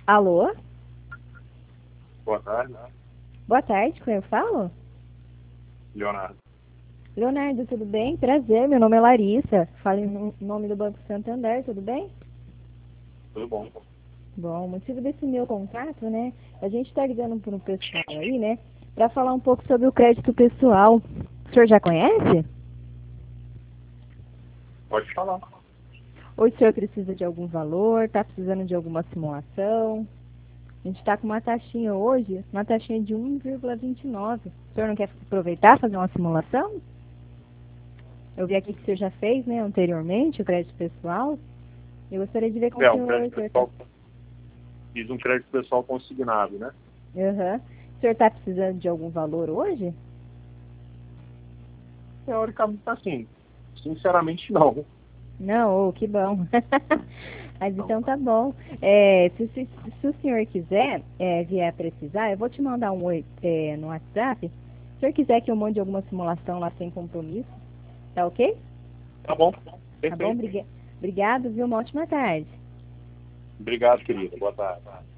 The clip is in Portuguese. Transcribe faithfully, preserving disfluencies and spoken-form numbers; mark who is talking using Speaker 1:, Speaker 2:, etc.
Speaker 1: Alô?
Speaker 2: Boa tarde,
Speaker 1: Boa tarde, com quem eu falo?
Speaker 2: Leonardo.
Speaker 1: Leonardo, tudo bem? Prazer, meu nome é Larissa. Falo em nome do Banco Santander, tudo bem?
Speaker 2: Tudo bom?
Speaker 1: Bom, o motivo desse meu contato, né? A gente está ligando para um pessoal aí, né? Para falar um pouco sobre o crédito pessoal. O senhor já conhece?
Speaker 2: Pode falar.
Speaker 1: Ou o senhor precisa de algum valor? Está precisando de alguma simulação? A gente está com uma taxinha hoje, uma taxinha de um vírgula vinte e nove. O senhor não quer aproveitar fazer uma simulação? Eu vi aqui que o senhor já fez, né, anteriormente, o crédito pessoal. Eu gostaria de ver com o
Speaker 2: É, um
Speaker 1: senhor.
Speaker 2: crédito
Speaker 1: O senhor tá...
Speaker 2: pessoal, fiz um crédito pessoal consignado, né?
Speaker 1: Uhum. O senhor está precisando de algum valor hoje?
Speaker 2: Teoricamente, assim, sinceramente, não.
Speaker 1: Não, oh, que bom. Mas
Speaker 2: Não.
Speaker 1: então tá bom. É, se, se, se o senhor quiser, é, vier precisar, eu vou te mandar um oi é, no WhatsApp. Se o senhor quiser que eu mande alguma simulação lá sem compromisso, tá ok?
Speaker 2: Tá bom,
Speaker 1: Tá bom?
Speaker 2: perfeito.
Speaker 1: Briga... Obrigado, viu? Uma ótima tarde.
Speaker 2: Obrigado, querida. Boa tarde.